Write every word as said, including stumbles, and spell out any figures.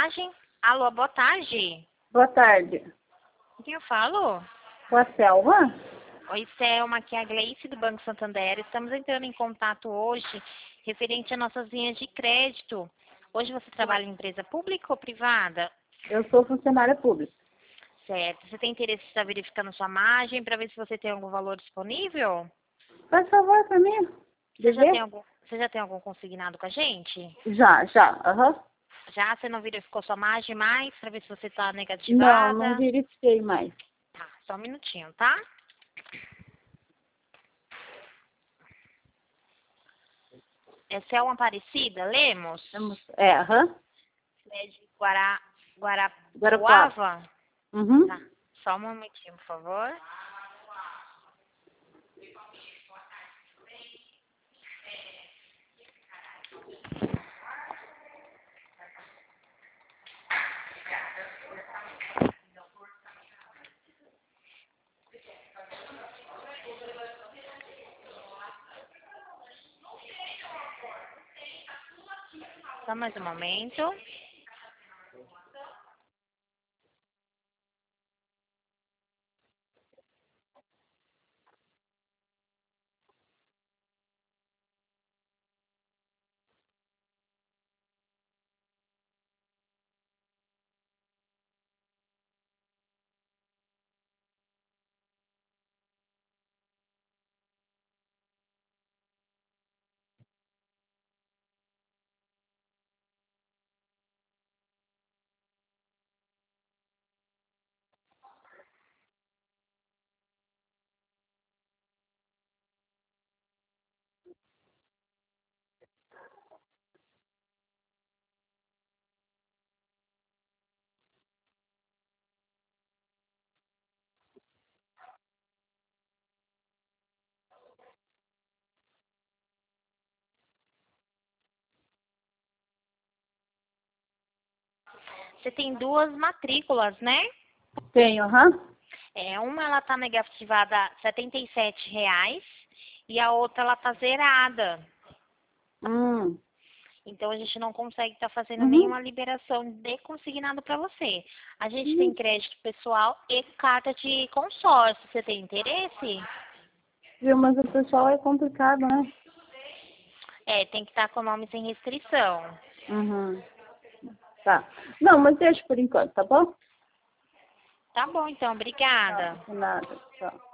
imagem. Alô, boa tarde. Boa tarde. Com quem eu falo? Com a Selma? Oi, Selma, aqui é a Gleice do Banco Santander. Estamos entrando em contato hoje referente a nossas linhas de crédito. Hoje você trabalha em empresa pública ou privada? Eu sou funcionária pública. Certo. Você tem interesse em estar verificando sua margem para ver se você tem algum valor disponível? Faz favor pra mim. Você já, Dever? tem algum, você já tem algum consignado com a gente? Já, já. Aham. Já? Você não verificou sua margem mais para ver se você está Não, negativada? não verifiquei mais. Tá, só um minutinho, tá? É Selma Aparecida, Lemos? É, aham. É de Guará, Guarapuava. Guarapuava? Uhum. Tá, só um momentinho, por favor. Só mais um momento. Você tem duas matrículas, né? Tenho, aham. É, uma ela tá negativada setenta e sete reais e a outra ela tá zerada. Hum. Então a gente não consegue estar fazendo Uhum. nenhuma liberação de consignado para você. A gente tem Uhum. crédito pessoal e carta de consórcio. Você tem interesse? Viu, mas o pessoal é complicado, né? É, tem que estar com o nome sem restrição. Uhum. Tá. Não, mas deixa por enquanto, tá bom? Tá bom, então. Obrigada. Tá, nada. Tchau.